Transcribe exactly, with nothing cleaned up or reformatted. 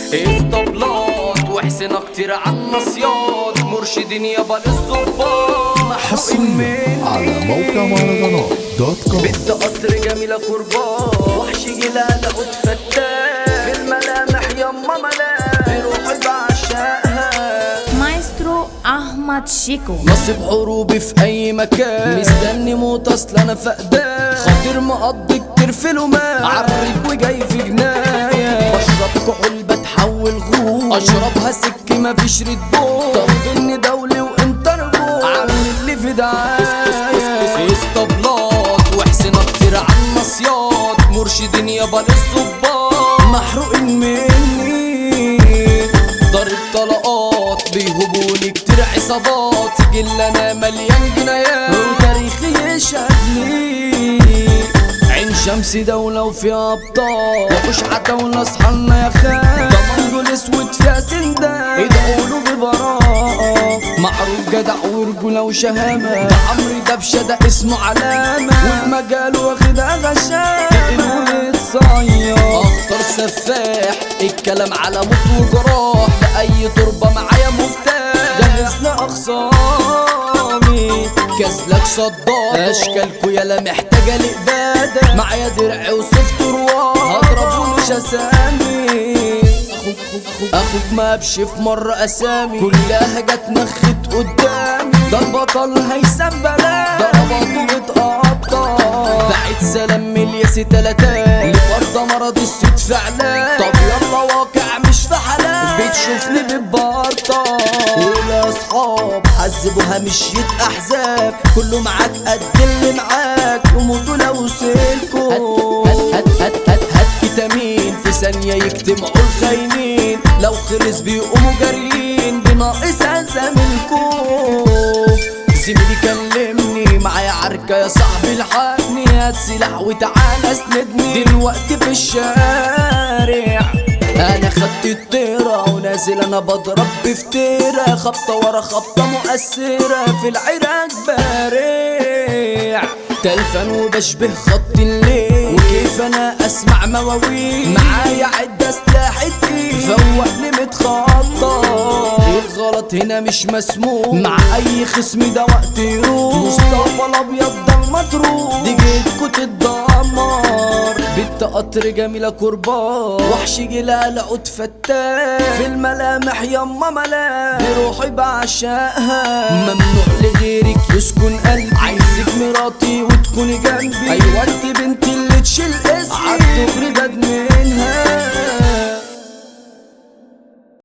اسطبلات وحسنا كتير عالنصيات مرشدين يابا للظباط حصريا على موقع مهرجانات دوت كوم. بنت قطر جميلة كربات وحش جلالة قد فتاة في الملامح يما ملامح روحي بعشقها. مايسترو احمد شيكو نصيب حروبي في اي مكان مستني موت اصل انا فقدان خاطر مقضي كتير في الومان عريك وجاي في جناية بشرب كحول بتحول غول اشربها سكي مفيش ريد بول طالبني دولي وانتربول عامل اللي في دعاية اسطبلات وحسنا كتير عالنصيات مرشدين يابا للظباط محروقين مني ضرب طلقات بيهبولي كتير عصابات سجل انا مليان جنايات وتاريخي يشهد لي عين شمس دولة وفيها ابطال وحوش عتاولة اصحالنا يا خال ضمان اسود فيها سندان ادعوله ببراءة معروف جدع ورجولة وشهامة ده عمري دبشة ده اسمه علامة وفي مجاله واخدها غشامة ويتصير اخطر سفاح الكلام على موت وجراح بأي تربة معايا مفتاح جهزنا اخصامي كسلك صداق اشكالكوا يالا محتاجة لإبادة معايا درع وصفت رواح هضربه مش اسامي اخوك اخوك اخوك ما بشي في مرة اسامي كلها جت نخت قدامي ده البطل هيثم بلاد ضرباته بتقطع بعت سلام ملياسي تلاتات لفرضة مرض الصوت فعلا طب يلا واقع مش في حلال بتشوفني ببارطة والاصحاب حذبوها مشيت احزاب كله معاك قد اللي معاك يموتوا لو سلكوا هات هات هات هات هات فيتامين في ثانية يجتمعوا الخاينين لو خلص بيقوموا جاريين بناقص زميلكوا زميلي كلمني معايا عركة يا صاحبي الحقني هات سلاح وتعالى اسندني دلوقتي في الشارع انا خدت الطيرة ونازل انا بضرب بفتيرة خبطة ورا خبطة مؤثرة في العراق بارع تلفن وبشبه خط الليل وكيف انا اسمع مواويل معايا عدة سلاح الدين فوقني متخطط الغلط هنا مش مسموح مع اي خصم ده وقت يروح مصطفى الابيض ده المطروح دي جيتكوا تتدمر بنت قطر جميلة كربات وحش جلالة قد فتاة في الملامح يما ملامح بروحي بعشقها ممنوع لغيرك يسكن قلبي عايزك مراتي وتكوني جنبي ايوه انت بنتي اللي تشيل اسمي عالدغري جد منها